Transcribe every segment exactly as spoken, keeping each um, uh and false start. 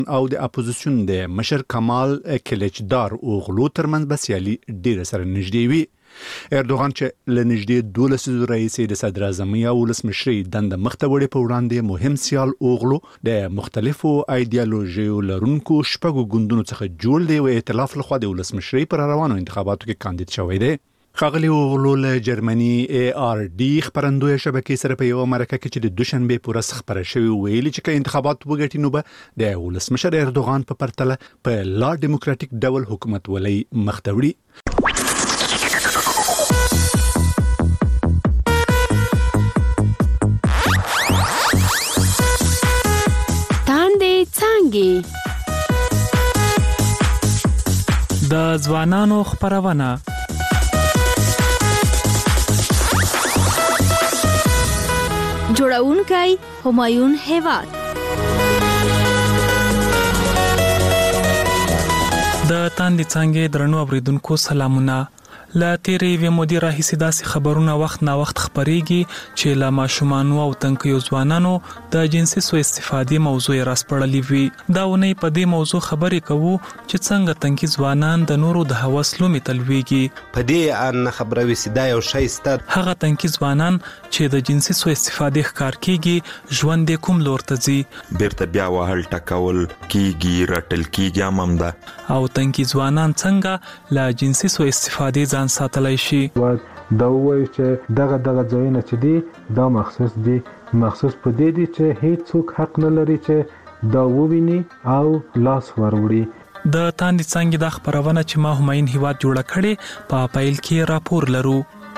او د اپوزیسیون د مشر کمال کلیچدار اوغلو ترمنځ به سیالي ډیره سره نږدې وي. اردوغان چې له نږدې دولس رئیس د صدر اعظم یا ولسمشري دنده مخته وړي په وړاندې مهم سیال اوغلو د مختلفو ایدئولوژیو لرونکو شپږو ګوندونو څخه جوړ دی او ائتلاف لخوا د ولسمشري پر روانو انتخاباتو کې کاندید شوی دی. ښاغلي اوغلو له جرمني ای آر ډي خپرندوی شبکې سره په یوه مرکه کې چې د دوشنبې په ورځ خپره شوې ویلي چې که انتخابات وګټي نو به د ولسمشر اردوغان په پرتله په لا ډیموکراتیک ډول حکومت ولۍ مخته وړي. د ځوانانو خپرونه جوړونکی همایون هیواد. د تاندې څانګې درنو اوریدونکو سلامونه. لا تیرې وی مودي راهیسې داسې خبرونه وخت نا وخت خبريږي چې لا ماشومانو او تنکیو ځوانانو د جنسي سوء استفادې موضوع راسپړلې وي. دا ونې په دې موضوع خبرې کوو چې څنګه تنکی ځوانان د نورو د هوس لومې تلويږي. په دې ان خبره وسیدا یو شی ست هغه تنکی ځوانان چې د جنسي سوء استفادې ښکار کیږي ژوند کوم لور ته ځي بیرته بیا وهل ټکول کیږي رټل کیږي امامده او تنکی ځوانان څنګه لا جنسي سوء استفادې ځان ساتلای شي. دا وایي چې دغه دغه ځایونه چې دي دا مخصوص دي مخصوص په دې دي چې هیڅ څوک حق نه لري چې دا وویني او لاس وروړي. د تاندې څنګه د خبرونه چې ما همایون هیواد جوړه کړي په پایل کې راپور لرو.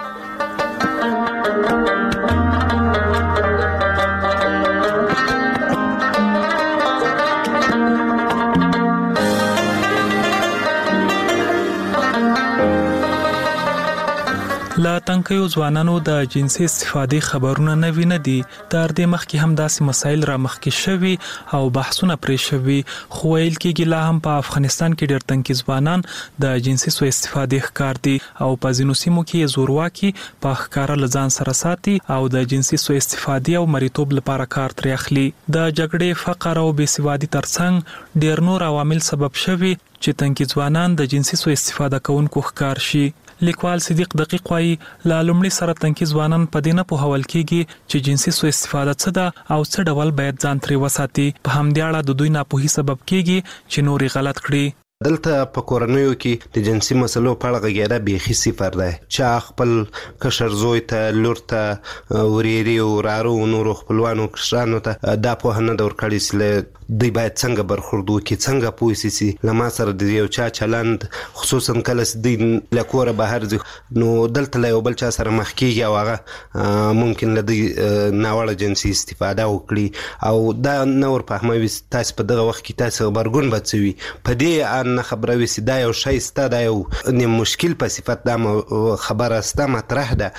لا تنکیو ځوانانو د جنسي استفادې خبرونه نه ویني دي. تر دې مخکې هم داسې مسایل را مخکې شوي او بحثونه پرې شوي خو ویل کېږي لا هم په افغانستان کې ډېر تنکي ځوانان د جنسي سوء استفادې ښکار دي او په ځینو سیمو کې زورواکي په ښکاره له ځان سره ساتي او د جنسي سوء استفادې او مریتوب لپاره کار ترې اخلي. د جګړې فقر او بېسوادي ترڅنګ ډېر نور عوامل سبب شوي چې تنکي ځوانان د جنسي سوء استفاده کوونکو ښکار شي. لیکوال صدیق دقیق وايي لا لومړي سره تنکي ځوانان په دې نه پوهول کېږي چې جنسي سوء استفاده څه ده او څه ډول باید ځان ترې وساتي. په همدې اړه د دوی ناپوهي سبب کېږي چې نورې غلط کړي. دلته په کورنیو کې د جنسي مسلو په اړه غږیدا بیخي صفر ده. چا خپل کشر زوی ته لور ته وريري او رارو نورو خپلوانو کشرانو ته دا په نه دور کړی سله دوی باید څنګه برخورد وکړي څنګه پوه شي لما سره د یو چا چلند خصوصا کله د لکوره بهر ځي نو دلته له یو بل چا سره مخ کیږي او هغه ممکن له دې ناوړه جنسي استفاده وکړي او دا نور په هموي تاسو په دغه وخت کې تاسو خبرګون بچوي په دې ان خبره وسیدا یو شی ستاده یو نه مشکل په صفت دا خبره ستا مطرح ده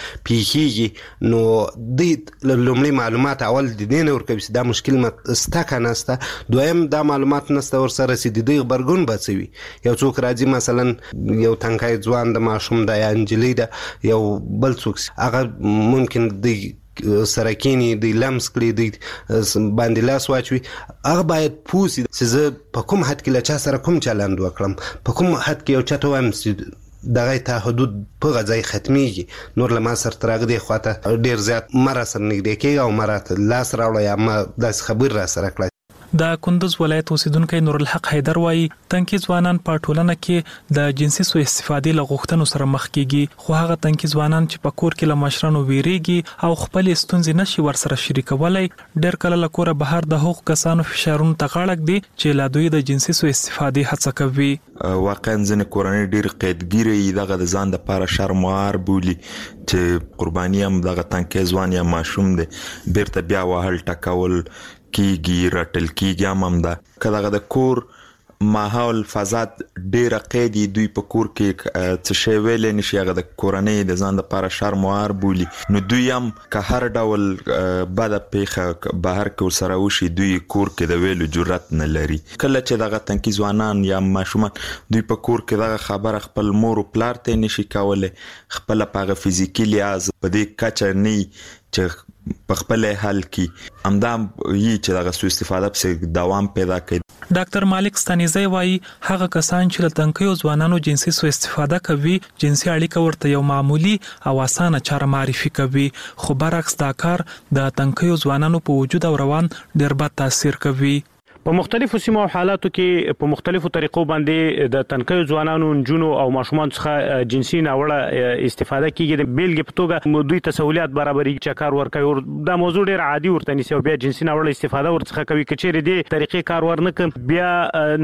پیخیږي نو د لومړي معلومات اول د دین ورکوي دا مشکل ستا کنه ستا دویم دا معلومات نسته ورسره سي د دې خبرګون بچوي. یو څوک راځي مثلا یو تنکای ځوان د ماشوم د انجلی ده یو بل څوک هغه ممکن د سرکینی د لمس کړي د باندې لاس واچوي هغه باید پوسی چې زه په کوم حد کې له چا سره کوم چلند وکړم په کوم حد کې یو چاته وایم چې دغه ته حدود په غځای ختميږي نور لمه سر ترغه دی خواته ډیر زیات مر سره نږدې کېږي او مرات لاس راوړی یا ما داس خبر را سره کړی. د کندوز ولایت اوسیدونکو نور الحق حیدر وایي تنکي ځوانان په ټولنه کې د جنسي سوء استفادې له غوښتنو سره مخ کیږي خو هغه تنکي ځوانان چې په کور کې له مشرانو ویریږي او خپل ستونزې نشي ورسره شریکولای ډېر کله له کوره بهر د حقوق کسانو فشارونو ته غاړه ږدي چې لا دوی د جنسي سوء استفادې هڅه کوي. واقعا ځینې کورنۍ ډېر قیدګیري دغه د ځان لپاره شرموار بولي چې قرباني هم دغه تنکي ځوان یا ماشوم دی بیرته بیا وهل ټکول کیږي رټل کیږي هم ده کله د کور ماحول فضات ډیره قیدی دوی په کور کې څه شی ویل نشي هغه د کورنۍ د ځان لپاره شرموار بولي نو دوی هم که هر ډول بد پیخه بهر کې سره وشي دوی کور کې د ویلو جرأت نه لري. کله چې دغه تنکي ځوانان یا ماشومان دوی په کور کې دغه خبره خپل مور او پلار ته نشي کولای خپل په فزیکی لحاظ په دې کچه نه چې په خپل حل کې امدا یي چې دغه سوء استفاده په دوام پیدا کوي. ډاکټر مالک ستانیزی وایي هغه کسان چې له تنکیو ځوانانو جنسي سوء استفاده کوي جنسي اړیکه ورته یو معمولی او اسانه چاره معرفي کوي، خو برعکس دا کار د تنکیو ځوانانو په وجود او روان ډېر بد تاثیر کوي. په مختلفو سیمو او حالاتو کې په مختلفو طریقو باندې د تنکیو ځوانانو نجونو او ماشومان څخه جنسي ناوړه استفاده کیږي. د بیلګې په توګه دوی ته سہولیات برابري چې کار ورکوي، دا موضوع ډېر عادي ورته نیسي او بیا جنسي ناوړه استفاده ورڅخه کوي. کچېرې دې طریقې کار ورنکړي بیا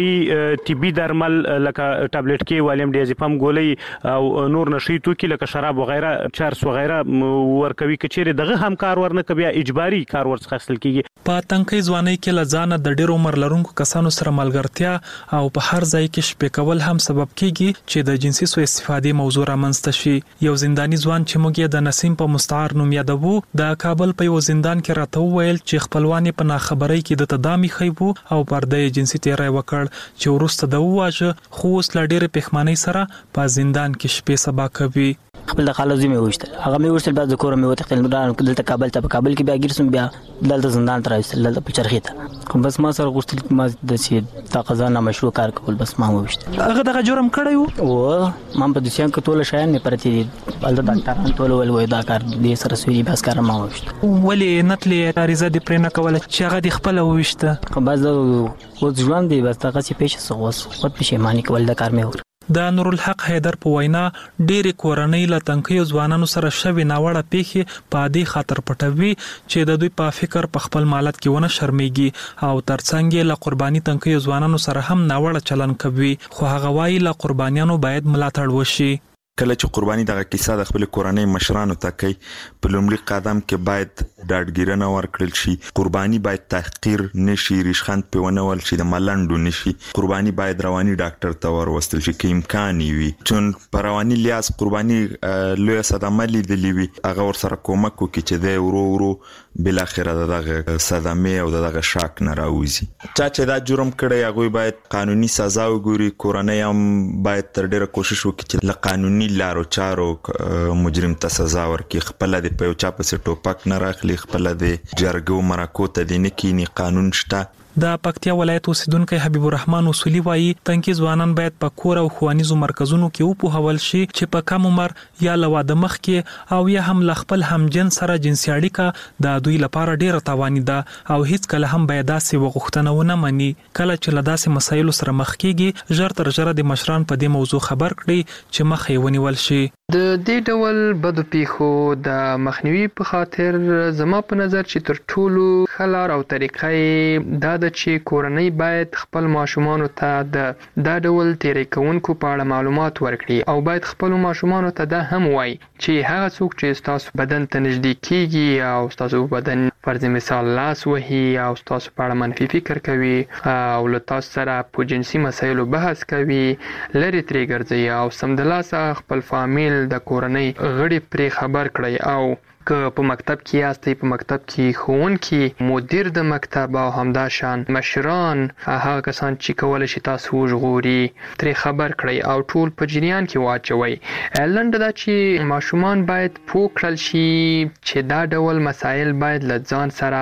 نشي طبي درمل لکه ټابلیټ کې والیم ډیازپام ګولۍ او نور نشي توکي لکه شراب وغیرہ چارس وغیرہ ورکوي. کچېرې دغه هم کار ورنکړي بیا اجباري کار ورڅخه اخیستل کیږي. په تنکي ځواني کې لزانه د ډېر عمر لرونکو کسانو سره ملګرتیا او په هر ځای کې شپې کول هم سبب کیږي چې د جنسي سوء استفادې موضوع رامنځته شي. یو زنداني ځوان چې موږ یې د نسیم په مستعار نوم یادوو د کابل په یو زندان کې راته وویل چې خپلوان په ناخبرۍ کې د تدامي خیبو او پرده جنسي تیری وکړ چې وروسته د واجه خو اوس لا ډېر پښمنۍ سره په زندان کې شپې سبا کوي. خپل د خالو زمي وشتل هغه مې وشتل بعد د کور مې وتختل نو دلته کابل ته په کابل کې بیا ګرسم بیا دلته زندان ته راځل دلته په چرخې ته بس ما سره غوښتل ما د سي د قضا مشروع کار کول بس ما وشتل. هغه دغه جرم کړی وو او ما په دسیان کې ټول شایان مې پرتی دي بل د ډاکټران ټول ول وای دا کار دې سره سوي بس کار ما وشتل. ولې نتلې عریضه دې پرې نه کوله چې هغه د خپل وشته خو بس او ژوند دی بس هغه چې پېښه سوس خود پښیمانی کول د کار مې ور. د نورالحق حیدر په وینا ډېری کورنۍ له تنکیو ځوانانو سره شوي ناوړه پیښې په دې خاطر پټوي چې د دوی په فکر په خپل مالت کې ونه شرمېږي او ترڅنګ یې له قرباني تنکیو ځوانانو سره هم ناوړه چلن کوي، خو هغه وایي له قربانیانو باید ملاتړ وشي. کله چې قرباني دغه کیسه د خپل کورنۍ مشرانو ته کوي په لومړي قدم کې باید ډاډګیرنه ورکړل شي. قرباني باید تحقیر نشي، ریشخند پیونه ول شي، د ملنډو نشي. قرباني باید رواني ډاکټر ته وروستل شي که امکان وي، چون په رواني لیاس قرباني لوی صدمه لیدلې وي هغه ورسره کومک وکړي چې د ورو ورو بل اخره دغه صدمه او دغه شاک نه راوځي. چا چې دا جرم کړی هغه باید قانوني سزا وګوري. کورنۍ هم باید تر ډیره کوشش وکړي چې له قانوني لارو چارو مجرم ته سزا ورکړي. خپل د په یو چا پسې ټوپک نه راخلي، خپل د جرګو مرکو ته د نکینی قانون شته. د پکتیا ولایت اوسیدونکو حبیب الرحمن اصولي وایي تنکي ځوانان باید په کور او ښوونیزو مرکزونو کې وپوهول شي چې په کم عمر یا له واده مخکې او یا هم له خپل همجن سره جنسي اړیکه د دوی لپاره ډیره تاواني ده او هیڅ کله هم باید داسې وغوښتنه ونه مني. کله چې له داسې مسایلو سره مخ کیږي ژر تر ژره د مشران په دې موضوع خبر کړي چې مخ یې ونیول شي. د دې ډول بدو پیښو د مخنیوي په خاطر زما په نظر چې تر ټولو ښه لار او طریقه یې دا ده چې کورنۍ باید خپل ماشومانو ته د دا ډول تیری کوونکو په اړه معلومات ورکړي او باید خپل ماشومانو ته دا هم وایي چې هغه څوک چې ستاسو بدن ته نږدې کیږي او ستاسو بدن فرض مثال لاس وهي او ستاسو په اړه منفي فکر کوي او له تاسو سره په جنسي مسایلو بحث کوي لري ترې ګرځي او سمدلاسه خپل فامیل د کورنۍ غړي پرې خبر کړئ او که په مکتب کې یاستئ په مکتب کې ښوونکي مدیر د مکتب او همداشان مشران هغه کسان چې کولی شي تاسو وژغوري ترې خبر کړئ او ټول په جریان کې واچوئ. لنډه دا چې ماشومان باید پوه کړل شي چې دا ډول مسایل باید له ځان سره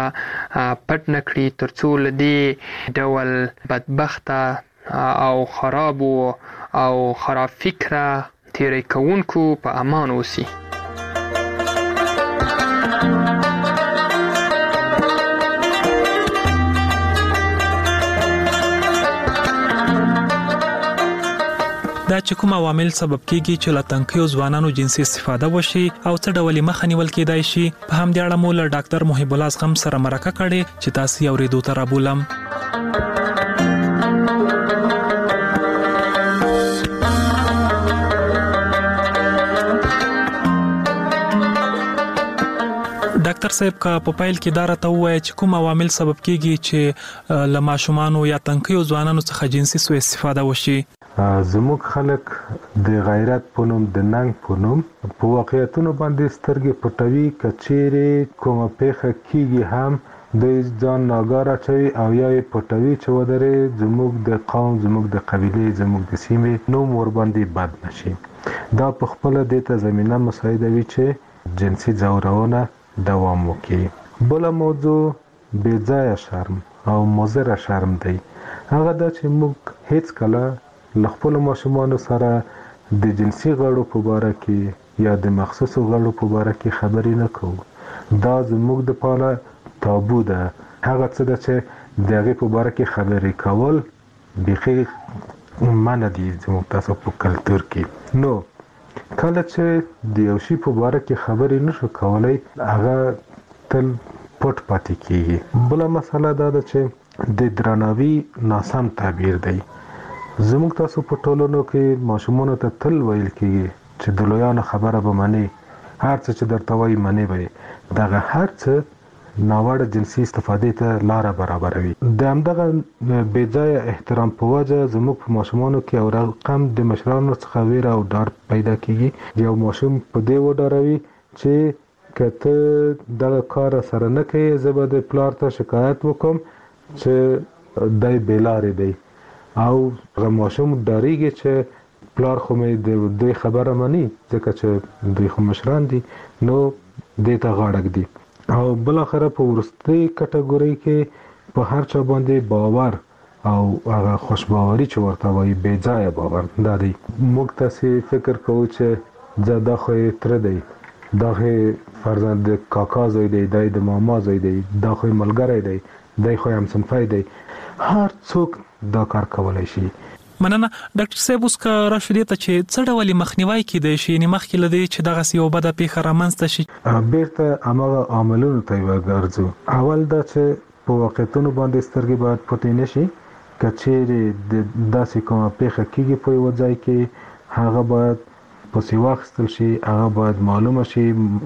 پټ نه کړي تر څو له دې ډول بدبخته او خرابو او خراب فکره تیری کوونکو په امان اوسي. دا چې کوم عوامل سبب کیږي چې له تنکیو ځوانانو جنسي استفاده وشي او څه ډول مخه نیول کېدای شي په همدې اړه مو له ډاکټر محب الله زغم سره مرکه کړې چې تاسو یې اورېدو ته رابولم. ډاکټر صاحب کا په پایل کې دا راته وایي چې کوم عوامل سبب کیږي چې له ماشومانو یا تنکیو ځوانانو څخه جنسي سوء استفاده وشي. زموږ خلک د غیرت په نوم د ننګ په نوم په واقعیتونو باندې سترګې پټوي. کچېرې کومه پیښه کیږي هم د ځان ناګاره چوي او یا یې پټوي چې ودرې زموږ د قوم زموږ د قبیلې زموږ د سیمې نوم ورباندې بد نشي. دا په خپله دې ته زمینه مساعدوي چې جنسي ځورونه دوام وکړي. بل موضوع بې ځایه شرم او مضر شرم دی. هغه دا چې موږ هیڅ کله له خپل ماشومانو سره د جنسي غړو په باره کې یا د مخصوصو غړو په باره کې خبرې نه کوو. دا زموږ د پاره تابو ده. هغه څه ده چې د هغې په باره کې خبرې کول بیخي منع دي زموږ تاسو په کلتور کې. نو کله چې د یو شي په باره کې خبرې نشو کولای هغه تل پټ پاتې کیږي. بله مسله دا ده چې د درناوي ناسم تعبیر دی. زموږ تاسو په ټولنو کې ماشومانو ته تل ویل کیږي چې د لویانو خبره به منې، هر څه چې درته وایي منې به. دغه هر څه ناوړه جنسي استفادې ته لاره برابروي. د همدغه بې ځایه احترام په وجه زموږ په ماشومانو کې یو رقم د مشرانو څخه ویره او ډار پیدا کیږي. یو ماشوم په دې وډاروي چې که ته دغه کار سره نه کوې زه به د پلار ته شکایت وکم چې دی بې لارې دی، او هغه ماشوم ډاریږي چې پلار خو مې د دوی خبره مني ځکه چې دوی خو مشران دي، نو دې ته غاړه ږدي. او بالاخره په وروستۍ کټګورۍ کې په هر چا باندې باور او هغه خوشباوري چې ورته وایي بې ځایه باور دا دی. موږ تاسې فکر کوو چې زه دا خو یې تره دی، دا خو فرزند د کاکا زوی دی، دی د ماما زوی دی، دا خو ملګری دی، دی خو همصنفی دی. هر څوک دا کار کولای شي. مننه ډاکټر صاحب. اوس که راشو دې ته چې څه ډول مخنیوی کیدای شي، یعنې مخکې له دې چې دغسې یوه بده پیښه رامنځته شي؟ بیرته هماغه عاملونو ته یې وګرځو. اول دا چې په واقعیتونو باندې سترګې باید پټې نه شي. که چیرې د داسې کومه پیښه کیږي په یوه ځای کې هغه باید پسې واخیستل شي، هغه باید معلومه شي،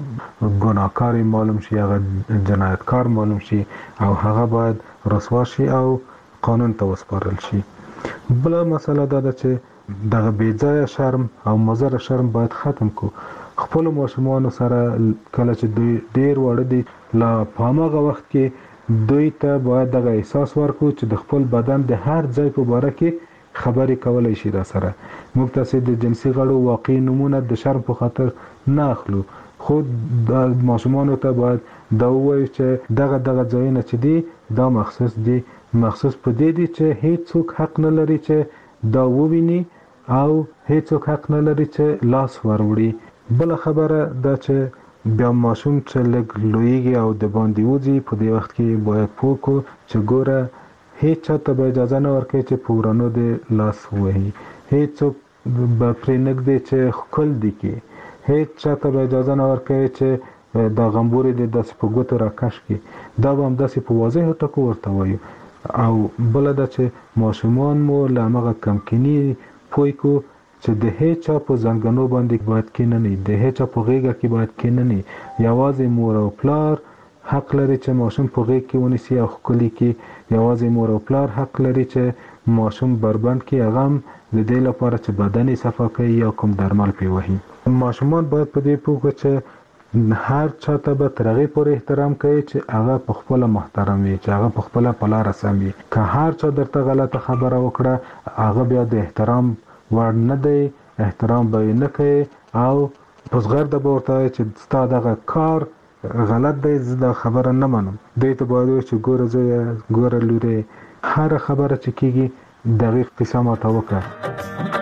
ګناهکار معلوم شي، هغه جنایتکار معلوم شي، او هغه باید رسوا شي او قانون ته وسپارل شي. بله مسله دا ده چې دغه بې ځایه شرم او مضر شرم باید ختم کو. خپلو ماشومانو سره کله چې دوی ډېر واړه دي لا په هماغه وخت کې دوی ته باید دغه احساس ورکړو چې د خپل بدن د هر ځای په باره کې خبرې کولای شي را سره. موږ تاسې د جنسي غړو واقعي نومونه د شرم په خاطر نه اخلو، خو د ماشومانو ته باید دا ووایو چې دغه دغه ځایونه چې دي دا مخصوص دي، مخصوص په دې دي چې هیڅوک حق نه لري چې دا وویني او هیڅوک حق نه لري چې لاس وروړي. بله خبره دا چې بیا ماشوم چې لږ لویږي او د باندې وځي په دې وخت کې باید پوه کړو چې ګوره هیڅ چا ته به اجازه نه ورکوي چې په ورانو دې لاس ووهي، هیڅوک به پرې نږدې چې ښکل دې کړي، هیڅ چا ته به اجازه نه ورکوي چې دا غمبورې دې داسې په ګوتو راکش کړي. دا به همداسې په واضحو ټکو ورته وایو. او بله ده چې ماشومان مو له همغه کمکیني پوه کړو چې د هیڅ چا په زنګنو باندې باید کېنني، د هیڅ چا په غېږه کې باید کېنني. یوازې مور او پلار حق لري چې ماشوم په غېږ کې ونیسي او ښکلي کړي. یوازې مور او پلار حق لري چې ماشوم بربند کړي، هغه هم د دې لپاره چې بدن یې صفا کوي یا کوم درمل پرې وهي. ماشومان باید په دې پوه کړي چې هر چا ته به تر هغې پورې احترام کوي چې هغه په خپله محترم وي، چې هغه په خپله په لاره سم وي. که هر چا درته غلطه خبره وکړه هغه بیا د احترام وړ نه دی، احترام به یې نه کوي او په زغرده به ورته وایي چې ستا دغه کار غلط دی، زه دا خبره نه منم. دوی ته باید وایي چې ګوره زویه، ګوره لورې، هره خبره چې کېږي دقیق قصه ماته وکړه.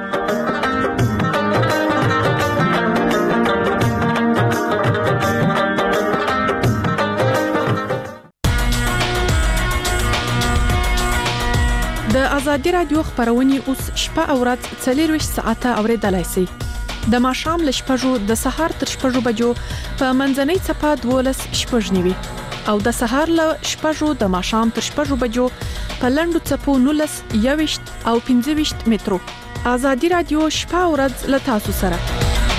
د ازادي رادیو خبرونه اوس شپه او ورځ څلور ساعته اوریدلای شئ. د ماښام له شپږو د سهار تر شپږو بجو په منځنۍ چپه دولس شپږ نیوي او د سهار له شپږو د ماښام تر شپږو بجو په لنډو چپو نولس یويشت او پنځه ویشت مترو. ازادي رادیو شپه او ورځ له تاسو سره.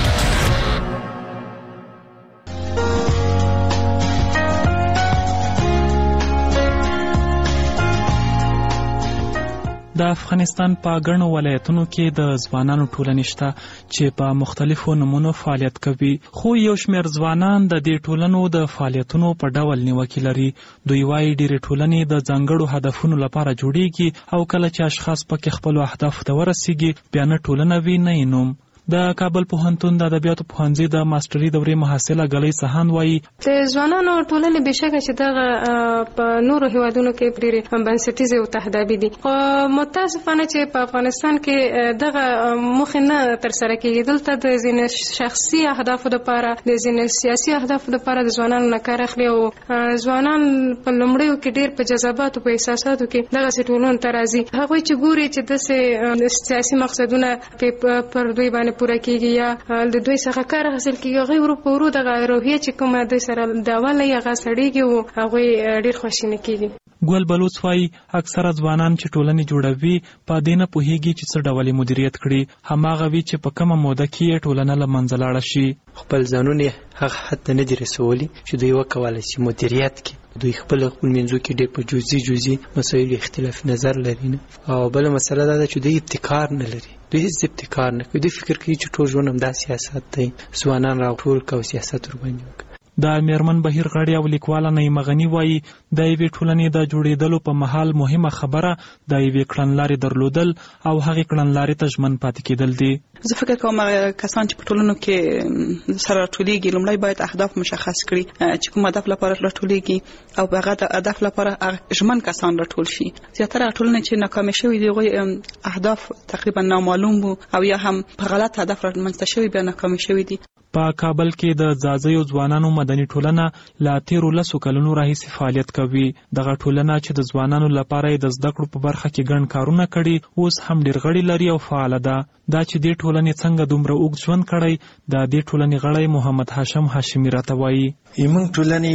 د افغانستان په ګڼو ولایتونو کې د ځوانانو ټولنې شته چې په مختلفو نمونو فعالیت کوي، خو یو شمېر ځوانان د دې ټولنو د فعالیتونو په ډول نیوکې لري. دوی وايي ډېرې ټولنې د ځانګړو هدفونو لپاره جوړیږي او کله چې اشخاص پکې خپلو اهدافو ته ورسیږي بیا نه ټولنه وي نه یې نوم. د کابل پوهنتون د ادبیاتو پوهنځي د ماستري دورې محصله غلې سهان وایي د ځوانانو ټولنې بشکه چې دغه په نورو هیوادونو کې ډېرې بنسټیزې او تهدابي دي، خو متاسفانه چې په افغانستان کې دغه موخې نه ترسره کېږي. دلته د ځینې شخصي اهدافو لپاره د ځینې سیاسي اهدافو لپاره د ځوانانو نه کار اخلي او ځوانان په لومړیو کې ډېر په جذباتو په احساساتو کې دغسې ټولنو ته راځي. هغوی چې ګوري چې داسې سیاسي مقصدونه پر دوی باندې پوره کېږي یا د دوی څخه کار حاصل کېږي، هغوی ورو په ورو دغه روحیه چې کومه دوی سره د اوله یې هغه سړېږي او هغوی ډېر خواشیني کېږي. ګل بلوڅ وایي اکثره ځوانان چې ټولنې جوړوي په دې نه پوهېږي چې څه ډول مدیریت کړي، هماغه وي چې په کومه موده کې یې ټولنه له منځه لاړه شي. خپل ځانونه هغه حد ته نه دي رسولي چې دوی وکولی شي مدیریت کړي. دوی خپل خپل منځو کې ډېر په جزئي جزئي مسایلو اختلاف نظر لري نه، او بله مسله دا ده چې دوی ابتکار نه لري. دوی هیڅ ابتکار نه کوي. دوی فکر کوي چې ټول ژوند همدا سیاست دی، ځوانان راټول کړه او سیاست ورباندې وکړه. د میرمن بهیر غړی او لیکواله نعیمه غني وایي د یوې ټولنې د جوړېدلو په مهال مهمه خبره د یوې کړنلارې درلودل او هغې کړنلارې ته ژمن پاتې کېدل دي. زه فکر کوم کسان چې په ټولنو کې سره راټولېږي لومړی باید اهداف مشخص کړي چې کوم هدف لپاره راټولېږي او په هغه هدف لپاره ژمن کسان راټول شي. زیاتره ټولنې چې ناکامې شوي دي هغوی اهداف تقریبا نامعلوم وو او یا هم په غلط هدف رامنځته شوي بیا ناکامې شوي دي. په کابل کې د ځاځیو ځوانانو مدني ټولنه لا تیرو لسو کلونو راهیسې فعالیت کوي. دغه ټولنه چې د ځوانانو لپاره د زده کړو په برخه کې ګڼ کارونه کړي اوس هم ډېر غړي لري او فعاله ده. دا چې دې ټولنې څنګه دومره اوږد ژوند کړی د دې ټولنې غړی محمد هاشم هاشمي راته وایي. موږ ټولنې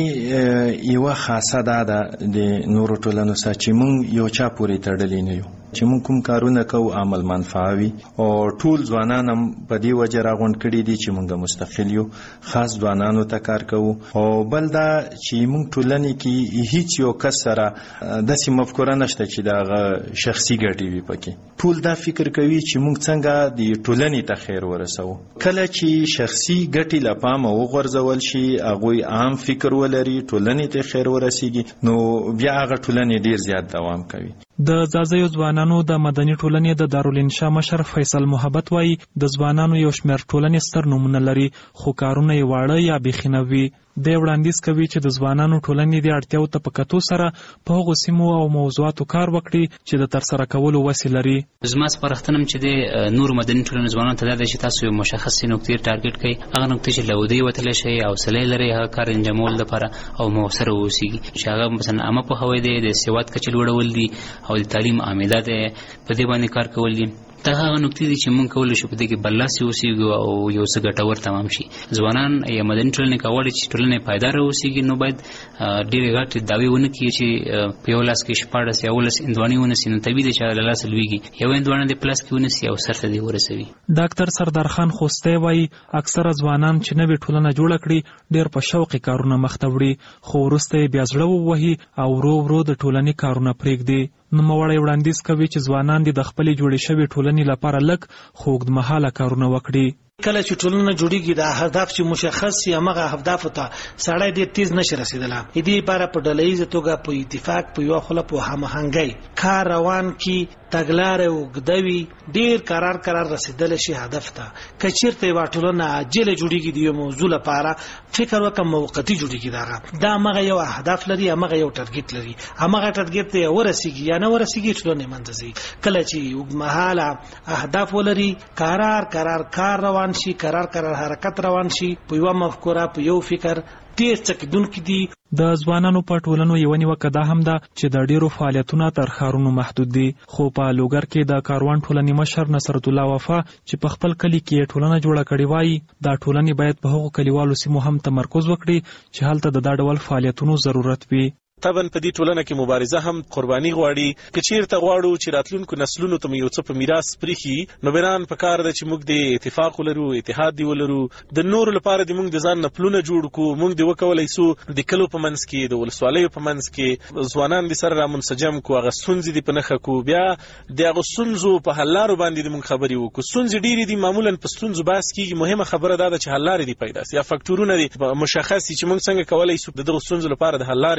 یوه خاصه دا ده د نورو ټولنو سره چې موږ یو چا پورې تړلي نه یو، چې موږ کوم کارونه کوو عمل منفعه وي او ټول ځوانان هم په دې وجه راغونډ کړي دي چې موږ مستقل یو، خاص ځوانانو ته کار کوو. او بل دا چې موږ ټولنې کې هیڅ یو کس سره داسې مفکوره نشته چې دغه شخصي ګټې وي پکې. ټول دا فکر کوي چې موږ څنګه د ټولنې ته خیر ورسوو. کله چې شخصي ګټې له پامه وغورځول شي، هغوی عام فکر ولري، ټولنې ته خیر ورسیږي، نو بیا هغه ټولنې ډیر زیات دوام کوي. د ځاځیو ځوانانو د مدني ټولنې د دارالانشا مشر فیصل محبت وایي د ځوانانو یو شمېر ټولنې ستر نومونه لري خو کارونه یې واړه یا بیخي نه وي. دی وړاندیز کوي چې د ځوانانو ټولنې د اړتیاو ته په کتو سره په هغو سیمو او موضوعاتو کار وکړي چې د ترسره کولو وسې لري. زما سپارښتنه چې د نورو مدني ټولنو ځوانانو ته دا ده چې تاسو یو مشخصې نقطې ټارګټ کړئ، هغه نقطې چې له ودې وتلی شئ، حوصله یې لرئ هغه کار انجامولو لپاره او مؤثره واوسیږي، چې هغه مثلا عامه پوهاوی دی، د سواد کچې لوړول دي او د تعلیم عامده دی، په دې باندې کار کول دي. دا هغه نقطې دي چې موږ کولی شو په دې کې برلاسي اوسېږو او یو څه ګټور تمام شي. ځوانان یا مدني ټولنې که غواړي چې ټولنه پایداره اوسېږي نو باید ډېرې غټې دعوې ونه کړي چې په یو لاس کې شپاړس یا اوولس هندواڼې ونیسي، نو طبیعي دی چې له لاسه لوېږي. یو هندواڼه دې په لاس کې ونیسي او سر ته دې ورسوي. ډاکټر سردار خان خوستی وایي اکثره ځوانان چې نوې ټولنه جوړه کړي ډېر په شوق کارونه مخته وړي، خو وروسته یې بیا زړه ووهي او ورو ورو د ټولنې کارونه پرېږدي. نوموړی وړاندیز کوي چې ځوانان دې د خپلې جوړې شوې ټولنې لپاره لږ خو اوږدمهاله کارونه وکړي. کله چې ټولنه جوړیږي د هدف چې مشخص یا هغه اهداف ته سړی ډېر تیز نشي رسیدلی. دې لپاره په ډلهییزه توګه په اتفاق په یوه خوله په هماهنګۍ کار روان کړي، تګلارې اوږده وي، ډېر قرار قرار رسیدلی شي هدف ته. که چېرته یوه ټولنه عاجله جوړیږي د یو موضوع لپاره فکر وکړه موقتي جوړیږي، دغه دا همغه یو اهداف لري، همغه یو ټارګټ لري، همغه ټارګټ ته ورسیږي یا نه ورسیږي ټولنه منځ ځي. کله چې اوږدمهاله اهداف ولري، قرار قرار کار روان شي، قرار قرار حرکت روان شي، په یو مفکوره په یو فکر ډېر څه کېدونکي دي. د ځوانانو په ټولنو یوه نیوکه دا هم ده چې د ډېرو فعالیتونه تر ښارونو محدود دي. خو په لوګر کې د کاروان ټولنې مشر نصرت الله وفا چې په خپل کلي کې ټولنه جوړه کړې وایي دا ټولنې باید په هغو کلیوالو سیمو هم تمرکز وکړي چې هلته د دا ډول فعالیتونو ضرورت وي. طبعا په دې ټولنه کې مبارزه هم قرباني غواړي. که چیرته غواړو چې راتلونکو نسلونو ته یو څه په میراث پریښي، نو بران په کار ده چې موږ د اتفاق ولرو، اتحاد دی ولرو، د نورو لپاره د موږ د ځان نه پلونه جوړ کړو. موږ د وکولای سو د کلو په منځ کې، د ولسوالیو په منځ کې ځوانان د سره را منسجم کو، هغه ستونزې دي په نښه کو، بیا د هغه ستونزو په حل لارو باندې د موږ خبرې وکړو. ستونزې ډېرې دي، معمولا په ستونزو بحث کېږي، مهمه خبره دا ده چې حل لارې دي پیدا سي یا فکټورونه دي مشخص دي چې موږ څنګه کولای سو د دغو ستونزو لپاره د حل لارې وړاندې کړو.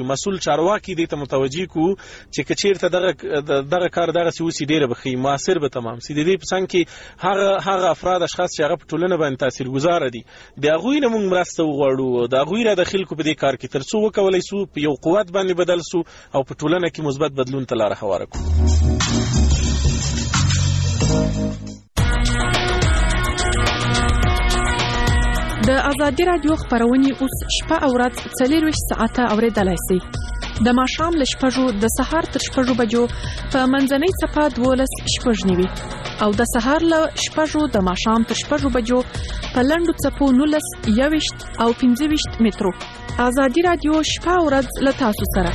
کیو مسول چارواکي دې ته متوجي کو چې کچیرته دغه دغه کار دغه سوسی ډیره بخي موثر به تمام سي دې په څنګه کې هغه هغه افراد اشخاص چې هغه په ټولنه باندې تاثیرګذار دي د هغوی نه موږ مرسته وغواړو د هغوی را د خلکو په دې کار کې تر څو وکولای سو په یو قوت باندې بدل سو او په ټولنه کې مثبت بدلون ته لار هواره کړو. د ازادي رادیو خبرونه اوس شپه او ورځ څلور ساعته اوریدلای شئ. د ماښام له شپږو د سهار تر شپږو بجو په منځنۍ صفه دولس شپږ نیوي او د سهار له شپږو د ماښام تر شپږو بجو په لنډو څپو نولس یويشت او پنځه ویشت مترو. ازادي رادیو شپه او ورځ له تاسو سره.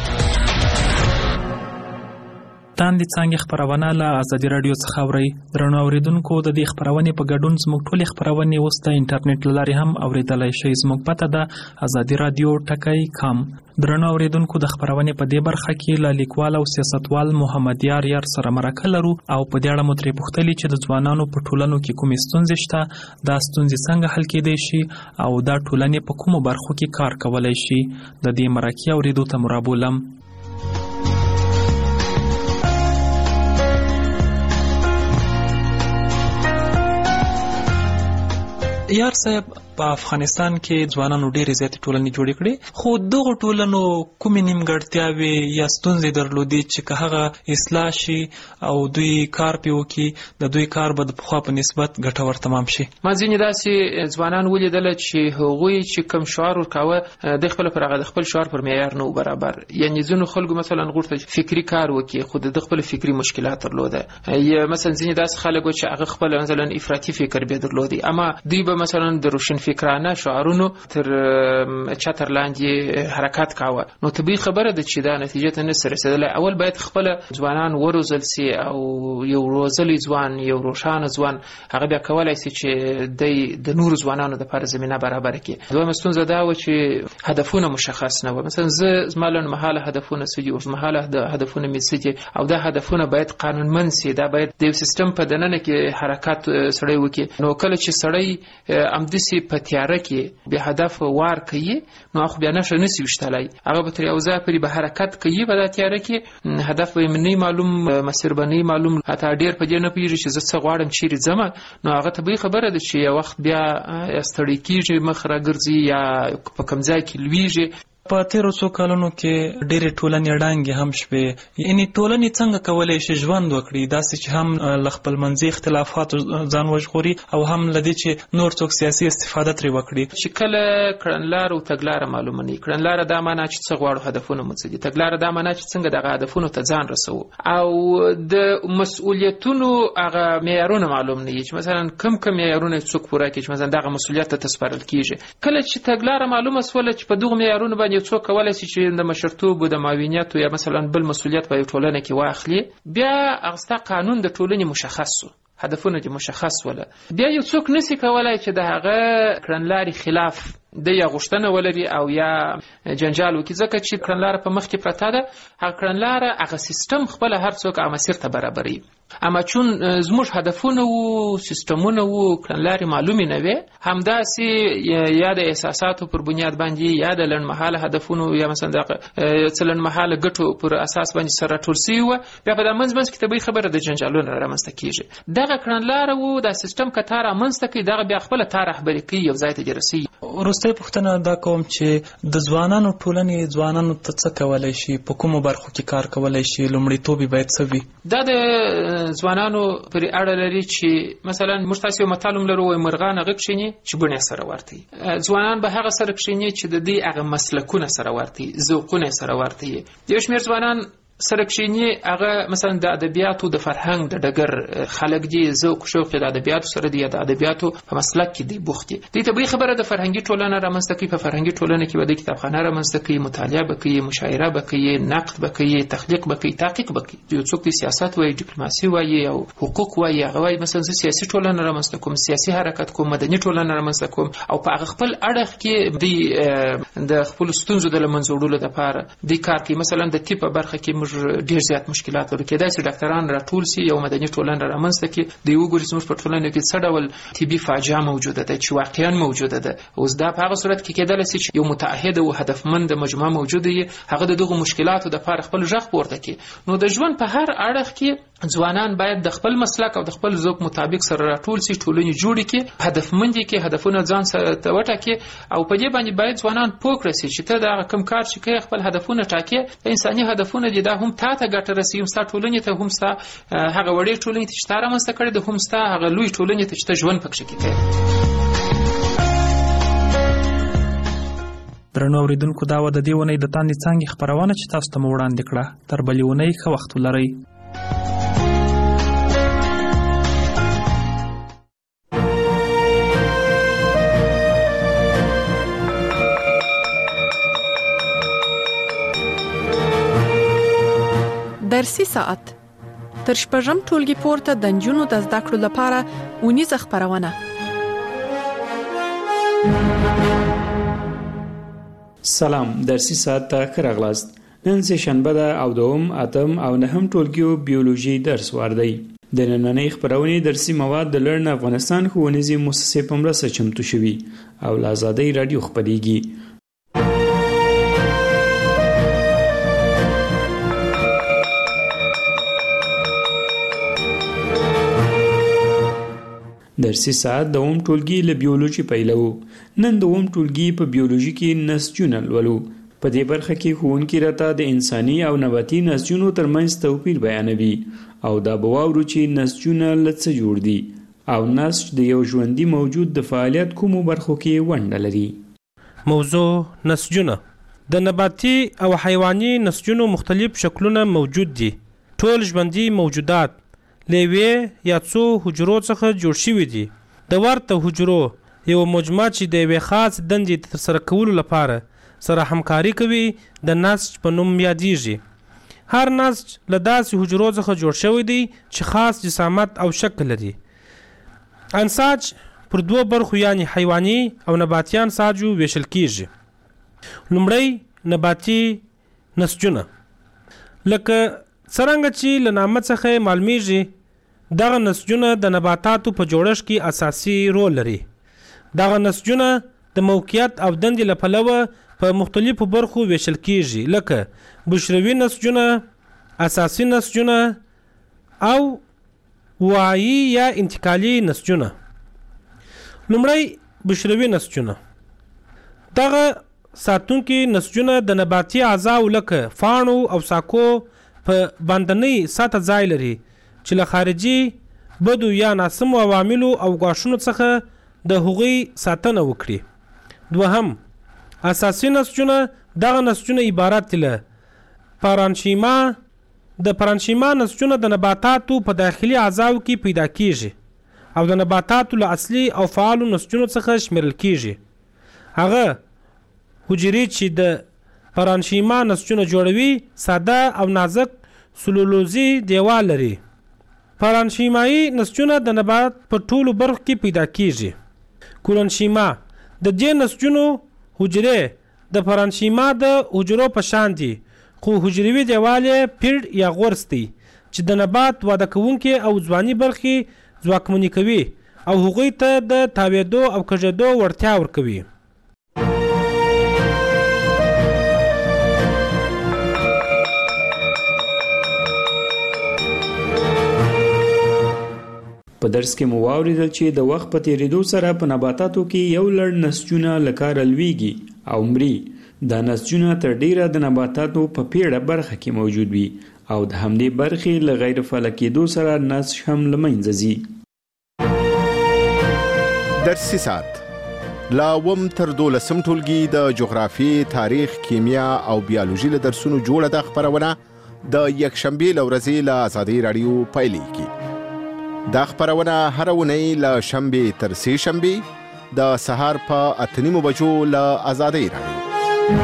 تاندې څنګه خبرونه له ازادي رادیو څخه اوري. درنو اوریدونکو د دې خبرونه په ګډون زموږ ټولې خبرونه اوس د انټرنیټ لارې هم اوریدلای شئ. زموږ پته ده ازادي رادیو ټکای کام. درنو اوریدونکو د خبرونه په دې برخه کې له لیکوال او سیاستوال محمد یار یار سره مرکه لرو او په دې اړه مو ترې پوښتلي چې د ځوانانو په ټولنو کې کومې ستونزې شته، دا ستونزې څنګه حل کېدای شي او دا ټولنې په کومو برخو کې کار کولای شي. د دې مرکې اوریدو ته مرابولم. یار صاحب، په افغانستان کې ځوانانو ډېرې زیاتې ټولنې جوړې کړې، خو دغو ټولنو کومې نیمګړتیاوې یا ستونزې درلودې چې که هغه اصلاح شي او دوی کار پې وکړي، د دوی کار به د پخوا په نسبت ګټور تمام شي. ما ځینې داسې ځوانان ولیدله چې هغوی چې کوم شعار ورکاوه د خپل پر هغه د خپل شعار پر معیار نه برابر. یعنې ځینو خلکو مثلا غوښتل فکري کار وکړي خو د خپل فکري مشکلات درلوده، یا مثلا ځینې داسې خلک چې هغه خپل مثلا افراطي فکر به درلودي، اما دوی به مثلا د روشن فکرانه شعارونو تر چتر لاندې حرکت کاوه. نو طبیعي خبره ده چې دا نتیجه ته نه رسیدله. اول باید خپل ځوانان وروزل سي او یو روزلي ځوان، یو روشانه ځوان هغه بیا کولای سي چې د نور ځوانانو د لپاره زمينه برابر کړي. دویمه ستونزه دا و چې هدفونه مشخص نه و. مثلا زه زمالن محاله هدفونه سدي او محاله د هدفونه میسدي او دا هدفونه باید قانونمن سي. دا باید د سیستم په دننه کې حرکت سړی وکړي. نو کله چې سړی امدسي په تیاره کې به هدف وار کوي نو خو بیا نشه نسی وشتلای، هغه به تر یو ځای پرې به حرکت کوي په د تیاره کې هدف به نه معلوم، مسیر به نه معلوم، حتی ډیر په دې نه پیږي چې زه څه غواړم چیرې ځم. نو هغه طبیعي خبره ده چې یو وخت بیا ستړی کیږي، مخ راګرځي یا په کوم ځای کې لویږي. په تیرو څو کلونو کې ډېرې ټولنې ړانګې هم شوې. یعنې ټولنې څنګه کولی شي ژوند وکړي داسې چې هم له خپل منځي اختلافاتو ځان وژغوري او هم له دې چې نور څوک سیاسي استفاده ترې وکړي. چې کله کړنلاره او تګلاره معلومه نه وي، کړنلاره دا معنا چې څه غواړو، هدفونه مو څه دي، تګلاره دا معنا چې څنګه دغه هدفونو ته ځان رسوو، او د مسؤلیتونو هغه معیارونه معلوم نه وي چې مثلا کم کم معیارونه څوک پوره کړي چې مثلا دغه مسؤلیت ته تسپارل کیږي. کله چې تګلاره معلومه سوله چې په دغه معیارونو باندې څوک کولای شي چې د مشرتوب او د معاونیت یا مثلا بل مسؤلیت په ټولنه کې واخلي، بیا هغه قانون د ټولنې مشخص شو، هدفونه دې مشخص وله، بیا یو څوک نسی کولای چې د هغه کړنلارې خلاف د یا غوښتنه ولري او یا جنجال وکړي، ځکه چې کړنلاره په مخ کې پرته ده. هغه کړنلاره هغه سیستم خپل هر څوک هغه مسیر ته برابري، اما چون زموږ هدفونه وو، سیستمونه وو، کړنلارې معلومې نه وي، همداسې یا د احساساتو پر بنیاد باندې یا د لنډمهاله هدفونو یا مثلا د څه لنډمهاله ګټو پر اساس باندې سره ټول سوي وه، بیا په دا منځ منځ کې طبیعي خبره د جنجالونه رامنځته کېږي. دغه کړنلاره وو، دا سیستم که تا رامنځته کوي دغه بیا خپله تا رهبري کوي، یو ځای ته دې رسوي. وروستۍ پوښتنه دا کوم چې د ځوانانو ټولنې ځوانانو ته څه کولی شي، په کومو برخو کې کار کولی شي، لومړیتوب یې باید څه وي؟ دا د ځوانانو پرې اړه لري چې مثلا موږ تاسو یو متل هم لرو، وایي مرغان هغه کښېني چې بڼې سره ورته وي. ځوانان به هغه سره کښېني چې د دې هغه مسلکونه سره ورته وي، ذوقونه سره ورته وي. یو شمېر ځوانان سره کښېني هغه مثلا د ادبیاتو د فرهنګ د ډګر خلک دي، ذوق شوق د ادبیاتو سره دی، د ادبیاتو په مسلک کې دی بوخت دي. دې طبیعي خبره د فرهنګي ټولنه رامنځته کوي، په فرهنګي ټولنه کې به د کتابخانه رامنځته کوي، مطالعه به کوي، مشاعره به کوي، نقد به کوي، تخلیق به کوي، تحقیق به کوي. یو څوک د سیاست وایي، ډیپلوماسي وایي او حقوق وایي، هغه وایي مثلا زه سیاسي ټولنه رامنځته کوم، سیاسي حرکت کوم، مدني ټولنه رامنځته کوم، او په هغه خپل اړخ کې د د خپل ستونزو د له منځه وړلو لپاره د کار کوي. مثلا د طب په برخه کې موږ موږ ډیر زیات مشکلات لرو. کېدای شي ډاکټران راټول سي، یو مدني ټولنه رامنځته کړي، د یو ګوري زموږ په ټولنه کې څه ډول طبي فاجعه موجوده ده چې واقعا موجوده ده. اوس دا په هغه صورت کې کېدای شي چې یو متعهد او هدفمند مجموعه موجوده وي، هغه دغه مشکلاتو د لپاره خپل ځخ پورته کړي. نو د ژوند په هر اړخ کې ځوانان باید د خپل مسلک او د خپل ذوق مطابق سره راټول سي، ټولنې جوړې کړي، هدفمند کړي، هدفونه ځان سره وټاکي او په دې باندې باید ځوانان پوه کړي چې ته دا کوم کار چې کوي خپل هدفونه ټاکي، انساني هدفونه دي، دا هم تا ته ګټه رسوي، هم ستا ټولنې ته، هم ستا هغه وړې ټولنې ته چې تا رامنځته کړې ده، هم ستا هغه لوی ټولنې ته چې ته ژوند پکښې کوې. درنو اوریدونکو، دا و د دې ونې د تاندې څانګې خپرونه چې تاسو ته مو وړاندې کړه. تر بلې ونې ښه وخت ولرئ. درسي ساعت تر شپږم ټولګي پورته د نجونو د زده کړو لپاره اونیزه خپرونه. سلام، درسي ساعت ته ښه راغلاست. نن سه شنبه ده او دوم اتم او نهم ټولګیو بیولوژي درس واردی. د نننۍ خپرونې درسي مواد د لرن افغانستان ښوونیزې مؤسسې په مرسته چمتو شوي او له آزادۍ رادیو خپرېږي. درسي ساعت د اوم ټولګي له بیولوژي پیلو. نن د اوم ټولګي په بیولوژي کې نسجونه لولو. په دې برخه کې ښوونکي راته د انساني او نباتي نسجونو ترمنځ توپیر بیانوي او دا به واورو چې نسجونه له څه جوړ دي او نسج د یو ژوندي موجود د فعالیت کومو برخو کې ونډه لري. موضوع نسجونه. د نباتي او حیواني نسجونو مختلف شکلونه موجود دي. ټول ژوندي موجودات لوی یا څو حجرو څخه جوړ شوي دي. د ورته حجرو یو مجموعه چې د یوې خاص دندې ترسره کولو لپاره سره همکاري کوي د نسج په نوم یادیږي. هر نسج له داسې حجرو څخه جوړ شوی دی چې خاص جسامت او شکل لري. انساج پر دوه برخو یعنی حیواني او نباتي انساجو ویشل کیږي. لومړی نباتي نسجونه. لکه څرنګه چې له نامه څخه معلومیږي دغه نسجونه د نباتاتو په جوړښت کې اساسي رول لري. دغه نسجونه د موقعیت او دندې له پلوه په مختلفو برخو ویشل کیږي، لکه بشروي نسجونه، اساسي نسجونه او وعي یا انتقالي نسجونه. لومړی بشروي نسجونه. دغه ساتونکي نسجونه د نباتي اعضاو لکه فاڼو او ساقو په باندنۍ سطح ځای لري چې له خارجي بدو یا ناسمو عواملو او غاښونو څخه د هغوی ساتنه وکړي. دوهم اساسي نسجونه. دغه نسجونه عبارت دي له پارانشیما. د پارانشیما نسجونه د نباتاتو په داخلي اعضاو کې پیدا کیږي او د نباتاتو له اصلي او فعالو نسجونو څخه شمیرل کیږي. هغه حجرې چې د پارانشیما نسجونه جوړوي ساده او نازک سلولوزي دیوال لري. پارانشیمایي نسجونه د نبات په ټولو برخو کې پیدا کیږي. کولونشیما. د دې نسجونو حجرې د پارانشیما د حجرو په شان دي خو حجروي دیوال یې پیړ یا غورس دی چې د نبات واده کوونکي او ځواني برخې ځواکمنې کوي او هغوی ته د تاویدو او کږېدو وړتیا ورکوي. په درس کې مو واوریدل چې د وخت په تیریدو سره په نباتاتو کې یو لړ نسجونه له کاره لویږي او مري. دا نسجونه تر ډیره د نباتاتو په پیړه برخه کې موجود وي او د همدې برخې له غیر فعال کېدو سره نسج هم له منځه ځي. درسي ساعت لا وم تر دولسم ټولګي د جغرافي، تاریخ، کیمیا او بیولوژي له درسونو جوړه د خپرونه د یکشنبه لورځي له آزادۍ رادیو پیلېږي. دا خبرونه هر ونی له شنبه تر سه شنبه د سهار په اتنیمو بجو له آزادۍ رادیو.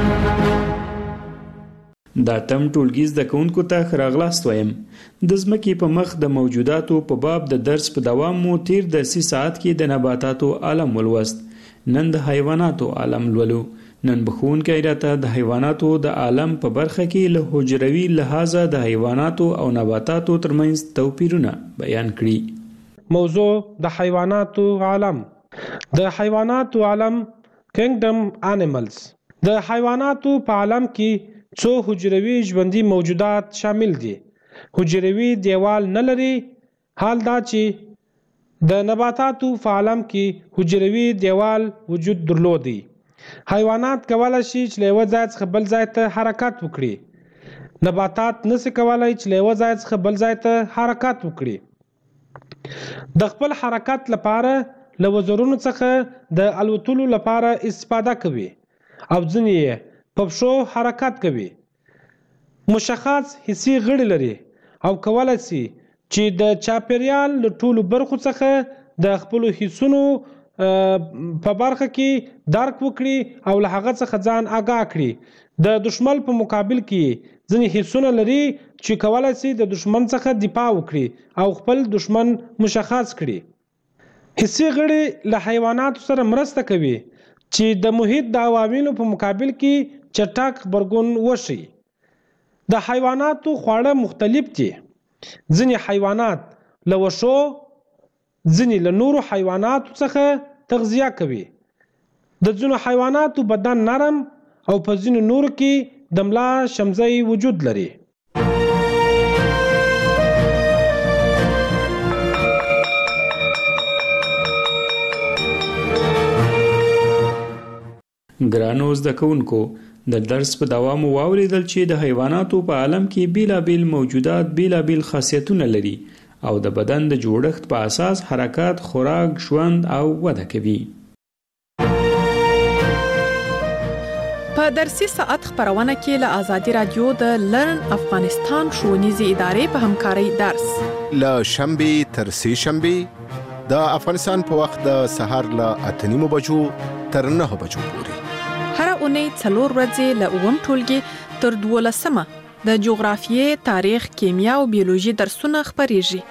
دا تم ټولګیز د کونکو ته راغلاست وایم. د ځمکې په مخ د موجوداتو په باب د درس په دوام مو تیر درسي ساعت کې د نباتاتو عالم ولوست. نن د حیواناتو عالم لولو. نن بخونکی راته د حیواناتو د عالم په برخه کې له حجروي لحاظه د حیواناتو او نباتاتو ترمنځ توپیرونه بیان کړي. موضوع د حیواناتو عالم. د حیواناتو عالم کینګډم انیملز. د حیواناتو په عالم کې څو حجروي ژوندي موجودات شامل دي. حجروي دیوال نه لري. حال دا چې د نباتاتو په عالم کې حجروي دیوال وجود درلودي. حیوانات کولای شي چې له یوه ځای څخه بل ځای ته حرکت وکړي. نباتات نشي کولای چې له یوه ځای څخه بل ځای ته حرکت وکړي. د خپل حرکت لپاره له وزرونو څخه د الوتلو لپاره استفاده کوي او ځینې یې په پښو حرکت کوي. مشخص حسي غړي لري او کولای شي چې د چاپیریال له ټولو برخو څخه د خپلو حسونو په برخه کې درک وکړي او له هغه څخه ځان آګاه کړي. د دشمن په مقابل کې ځینې حسونه لري چې کولای شي د دشمن څخه دفاع وکړي او خپل دشمن مشخص کړي. حسي غړي له حیواناتو سره مرسته کوي چې د محیط د عواملو په مقابل کې چټک غبرګون وشي. د حیواناتو خواړه مختلف دي. ځینې حیوانات له وښو، ځینې له نورو حیواناتو څخه تغذیه کوي. د ځینو حیواناتو بدن نرم او په ځینو نورو کې د ملا شمزۍ وجود لري. ګرانو زده کوونکو، د درس په دوام واوریدل چې د حیواناتو په عالم کې بیلابیل موجودات بیلابیل خاصیتونه لري او د بدن د جوړښت په اساس حرکات، خوراک، ژوند او وده کوي. په درسي ساعت خبرونه کې له آزادي رادیو د لرن افغانستان ښوونیزې ادارې په همکارۍ درس له شنبې تر سې شنبې د افغانستان په وخت د سهار له اته نیمو بجو تر نهه بجو پورې. هر اونۍ څلور ورځې له اووم ټولګي تر دولسمه د جغرافیې، تاریخ، کیمیا او بیولوژي درسونه خبرېږي.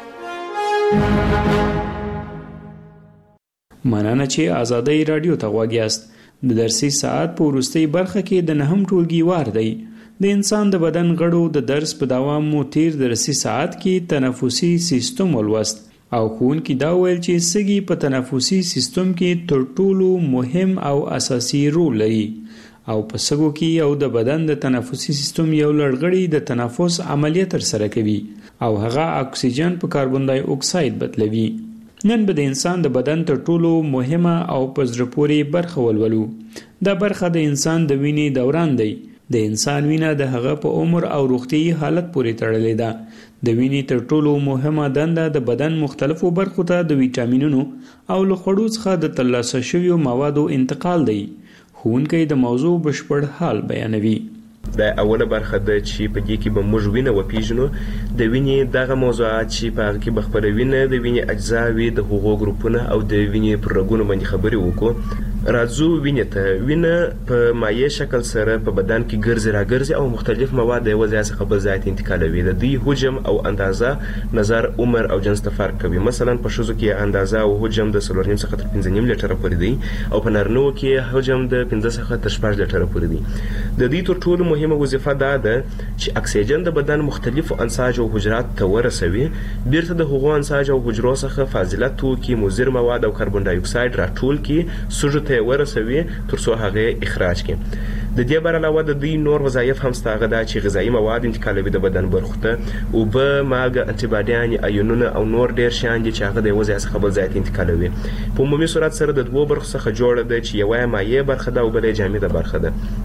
مننه چې آزادۍ رادیو ته غوږ یاست. د درسي ساعت په وروستۍ برخه کې د نهم ټولګي وار دی. د انسان د بدن غړو د درس په دوام مو تیر درسي ساعت کې تنفسي سیستم ولوست او ښوونکي دا ویل چې سږي په تنفسي سیستم کې تر ټولو مهم او اساسي رول لري او په سږو کې او د بدن د تنفسي سیستم یو لړغړی د تنفس عملیه ترسره کوي او هغه اکسیجن په کاربن ډای اکساید بدلوي. نن به د انسان د بدن تر ټولو مهمه او په زړه پورې برخه ولولو. دا برخه د انسان د وینې دوران دی. د انسان وینه د هغه په عمر او روغتیايي حالت پورې تړلې ده. د وینې تر ټولو مهمه دنده د بدن مختلفو برخو ته د ویټامینونو او له خوړو څخه د ترلاسه شویو موادو انتقال دی. ښوونکی د موضوع بشپړ حال بیانوي. د اوله برخه د چې په دې کې به موږ وینه وپیژنو، د وینې دغه موضوعات چې په هغه کې به خپله وینه، د وینې اجزا وي، د هغو ګروپونه او د وینې پر رګونو باندې خبرې وکړو. راځو وینې ته. وینه په مایع شکل سره په بدن کې ګرځي راګرځي او مختلف مواد د یوه ځای څخه بل ځای ته انتقالوي. د دوی حجم او اندازه نظر عمر او جنس ته فرق کوي. مثلا په ښځو کې اندازه او حجم د څلور نیم څخه تر پنځه نیم لیټره پورې دی او په نارینهو کې حجم د پنځه څخه تر شپږ لیټره پورې دی. د دوی تر ټولو مهمه وظیفه دا ده چې اکسیجن د بدن مختلفو انساج او حجرات ته ورسوي، بیرته د هغو انساج او حجرو څخه فاضله توکي، مضر مواد او کاربن ډای اکساید راټول کړي، سږو ته ورسوي تر څو هغه اخراج کړي. د دې بر علاوه د دوی نور وظایف هم شته، هغه دا چې غذایي مواد انتقالوي د بدن برخو ته، اوبه، مالګه، انټي باډیان، ایونونه او نور ډیر شیان دي چې هغه د یوه ځای څخه بل ځای ته انتقالوي. په عمومي صورت سره د دوو برخو څخه جوړه ده چې یوه یې مایع برخه ده او بله یې جامده برخه